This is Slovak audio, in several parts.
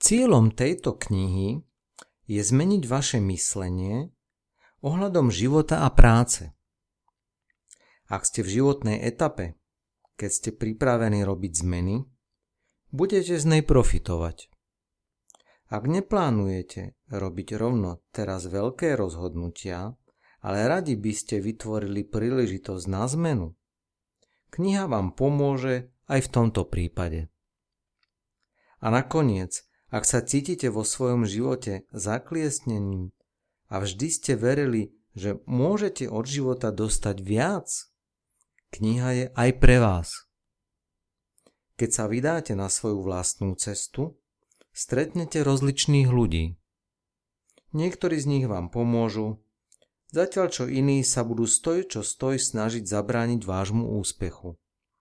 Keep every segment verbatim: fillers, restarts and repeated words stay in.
Cieľom tejto knihy je zmeniť vaše myslenie ohľadom života a práce. Ak ste v životnej etape, keď ste pripravení robiť zmeny, budete z nej profitovať. Ak neplánujete robiť rovno teraz veľké rozhodnutia, ale radi by ste vytvorili príležitosť na zmenu, kniha vám pomôže aj v tomto prípade. A nakoniec, ak sa cítite vo svojom živote zakliesneným a vždy ste verili, že môžete od života dostať viac, kniha je aj pre vás. Keď sa vydáte na svoju vlastnú cestu, stretnete rozličných ľudí. Niektorí z nich vám pomôžu, zatiaľ čo iní sa budú stoj čo stoj snažiť zabrániť vášmu úspechu.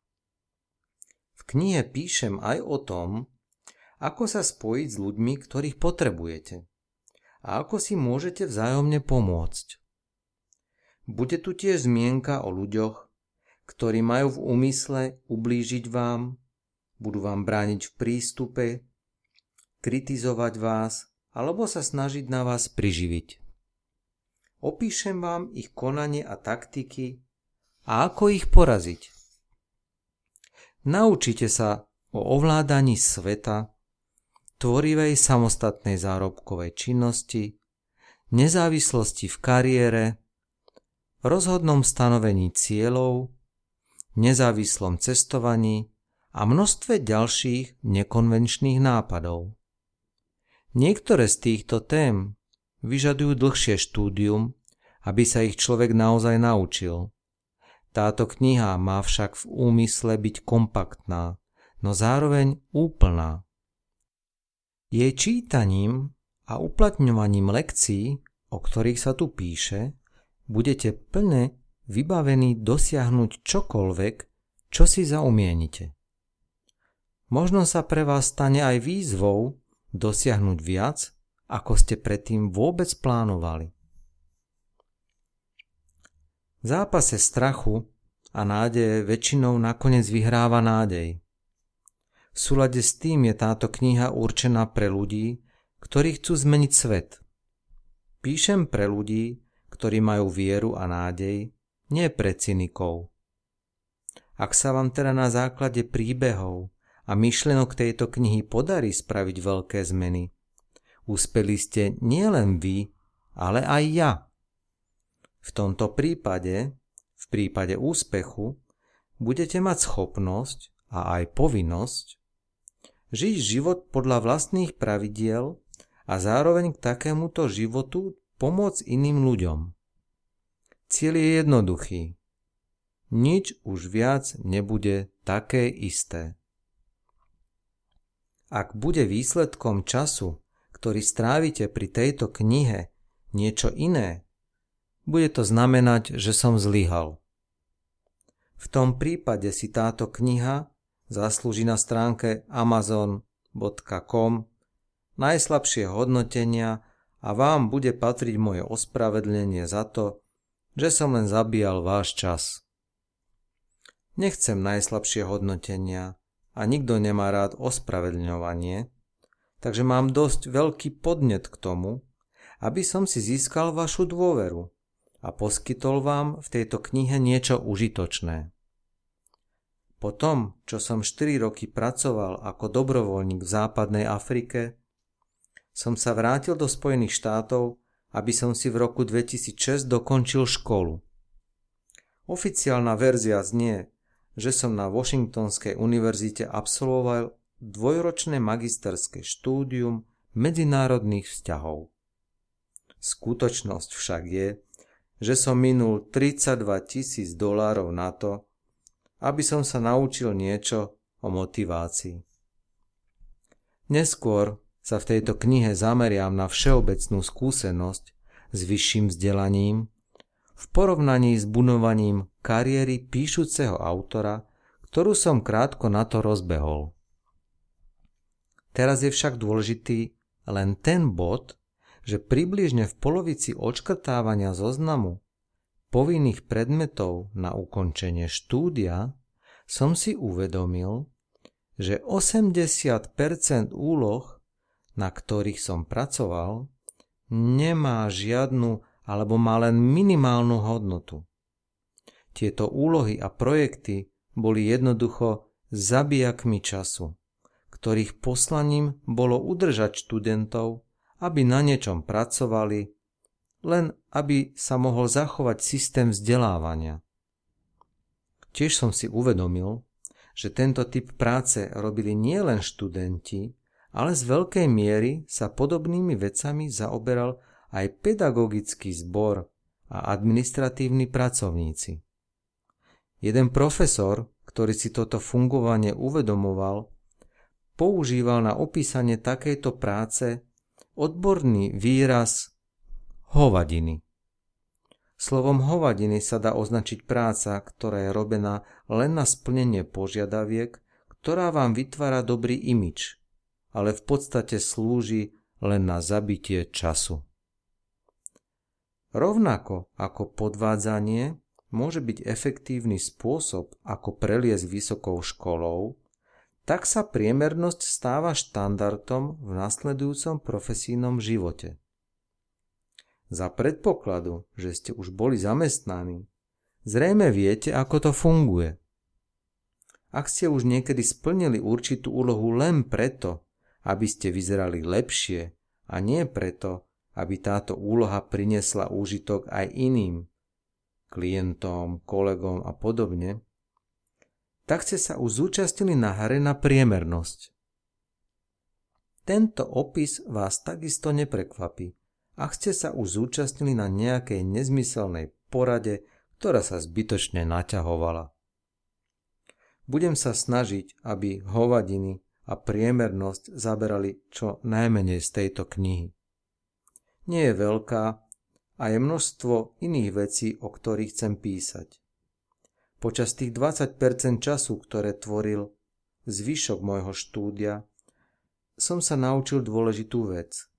V knihe píšem aj o tom, ako sa spojiť s ľuďmi, ktorých potrebujete a ako si môžete vzájomne pomôcť. Bude tu tiež zmienka o ľuďoch, ktorí majú v úmysle ublížiť vám, budú vám brániť v prístupe, kritizovať vás alebo sa snažiť na vás priživiť. Opíšem vám ich konanie a taktiky a ako ich poraziť. Naučite sa o ovládaní sveta, tvorivej samostatnej zárobkovej činnosti, nezávislosti v kariére, rozhodnom stanovení cieľov, nezávislom cestovaní a množstve ďalších nekonvenčných nápadov. Niektoré z týchto tém vyžadujú dlhšie štúdium, aby sa ich človek naozaj naučil. Táto kniha má však v úmysle byť kompaktná, no zároveň úplná. Jej čítaním a uplatňovaním lekcií, o ktorých sa tu píše, budete plne vybavení dosiahnuť čokoľvek, čo si zaumienite. Možno sa pre vás stane aj výzvou dosiahnuť viac, ako ste predtým vôbec plánovali. V zápase strachu a nádeje väčšinou nakoniec vyhráva nádej. V súlade s tým je táto kniha určená pre ľudí, ktorí chcú zmeniť svet. Píšem pre ľudí, ktorí majú vieru a nádej, nie pre cynikov. Ak sa vám teda na základe príbehov a myšlienok tejto knihy podarí spraviť veľké zmeny, úspeli ste nielen vy, ale aj ja. V tomto prípade, v prípade úspechu, budete mať schopnosť a aj povinnosť žiť život podľa vlastných pravidiel a zároveň k takémuto životu pomôcť iným ľuďom. Cieľ je jednoduchý. Nič už viac nebude také isté. Ak bude výsledkom času, ktorý strávite pri tejto knihe, niečo iné, bude to znamenať, že som zlyhal. V tom prípade si táto kniha zaslúži na stránke amazon bodka com najslabšie hodnotenia a vám bude patriť moje ospravedlnenie za to, že som len zabíjal váš čas. Nechcem najslabšie hodnotenia a nikto nemá rád ospravedlňovanie, takže mám dosť veľký podnet k tomu, aby som si získal vašu dôveru a poskytol vám v tejto knihe niečo užitočné. Po tom, čo som štyri roky pracoval ako dobrovoľník v západnej Afrike, som sa vrátil do Spojených štátov, aby som si v roku dvetisícšesť dokončil školu. Oficiálna verzia znie, že som na Washingtonskej univerzite absolvoval dvojročné magisterské štúdium medzinárodných vzťahov. Skutočnosť však je, že som minul tridsaťdva tisíc dolárov na to, aby som sa naučil niečo o motivácii. Neskôr sa v tejto knihe zameriam na všeobecnú skúsenosť s vyšším vzdelaním v porovnaní s budovaním kariéry píšuceho autora, ktorú som krátko na to rozbehol. Teraz je však dôležitý len ten bod, že približne v polovici odškrtávania zoznamu povinných predmetov na ukončenie štúdia som si uvedomil, že osemdesiat percent úloh na ktorých som pracoval, nemá žiadnu alebo má len minimálnu hodnotu. Tieto úlohy a projekty boli jednoducho zabijakmi času, ktorých poslaním bolo udržať študentov, aby na niečom pracovali, len aby sa mohol zachovať systém vzdelávania. Tiež som si uvedomil, že tento typ práce robili nielen študenti, ale z veľkej miery sa podobnými vecami zaoberal aj pedagogický zbor a administratívni pracovníci. Jeden profesor, ktorý si toto fungovanie uvedomoval, používal na opísanie takejto práce odborný výraz hovadiny. Slovom hovadiny sa dá označiť práca, ktorá je robená len na splnenie požiadaviek, ktorá vám vytvára dobrý imidž, ale v podstate slúži len na zabitie času. Rovnako ako podvádzanie môže byť efektívny spôsob, ako preliesť vysokou školou, tak sa priemernosť stáva štandardom v nasledujúcom profesijnom živote. Za predpokladu, že ste už boli zamestnaní, zrejme viete, ako to funguje. Ak ste už niekedy splnili určitú úlohu len preto, aby ste vyzerali lepšie a nie preto, aby táto úloha priniesla úžitok aj iným, klientom, kolegom a podobne, tak ste sa už zúčastnili na hre na priemernosť. Tento opis vás takisto neprekvapí, ak ste sa už zúčastnili na nejakej nezmyselnej porade, ktorá sa zbytočne naťahovala. Budem sa snažiť, aby hovadiny a priemernosť zaberali čo najmenej z tejto knihy. Nie je veľká a je množstvo iných vecí, o ktorých chcem písať. Počas tých dvadsať percent času, ktoré tvoril zvyšok môjho štúdia, som sa naučil dôležitú vec.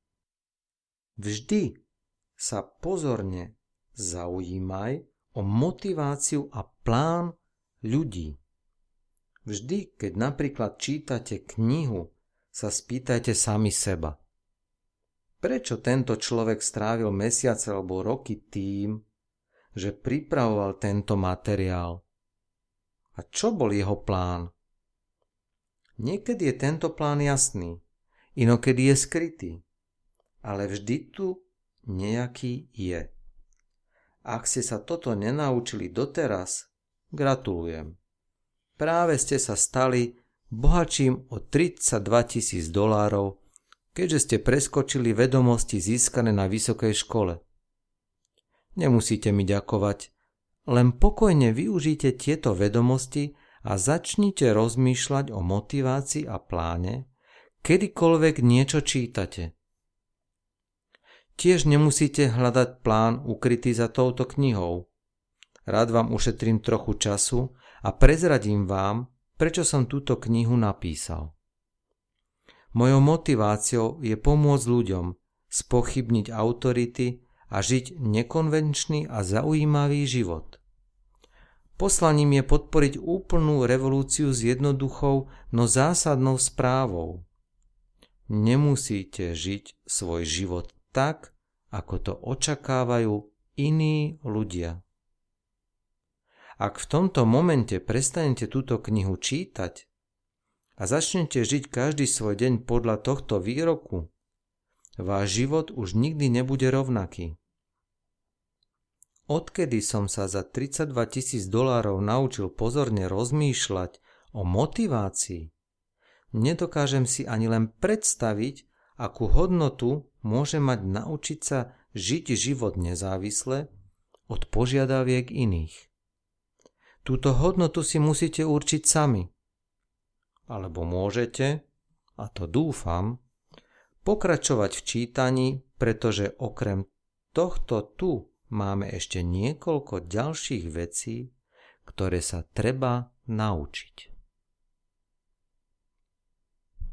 Vždy sa pozorne zaujímaj o motiváciu a plán ľudí. Vždy, keď napríklad čítate knihu, sa spýtajte sami seba. Prečo tento človek strávil mesiace alebo roky tým, že pripravoval tento materiál? A čo bol jeho plán? Niekedy je tento plán jasný, inokedy je skrytý. Ale vždy tu nejaký je. Ak ste sa toto nenaučili doteraz, gratulujem. Práve ste sa stali bohatším o tridsaťdva tisíc dolárov, keďže ste preskočili vedomosti získané na vysokej škole. Nemusíte mi ďakovať, len pokojne využite tieto vedomosti a začnite rozmýšľať o motivácii a pláne, kedykoľvek niečo čítate. Tiež nemusíte hľadať plán ukrytý za touto knihou. Rád vám ušetrím trochu času a prezradím vám, prečo som túto knihu napísal. Mojou motiváciou je pomôcť ľuďom spochybniť autority a žiť nekonvenčný a zaujímavý život. Poslaním je podporiť úplnú revolúciu s jednoduchou, no zásadnou správou. Nemusíte žiť svoj život tak, ako to očakávajú iní ľudia. Ak v tomto momente prestanete túto knihu čítať a začnete žiť každý svoj deň podľa tohto výroku, váš život už nikdy nebude rovnaký. Odkedy som sa za tridsaťdva tisíc dolárov naučil pozorne rozmýšľať o motivácii, nedokážem si ani len predstaviť, akú hodnotu môže mať naučiť sa žiť život nezávisle od požiadaviek iných. Túto hodnotu si musíte určiť sami. Alebo môžete, a to dúfam, pokračovať v čítaní, pretože okrem tohto tu máme ešte niekoľko ďalších vecí, ktoré sa treba naučiť.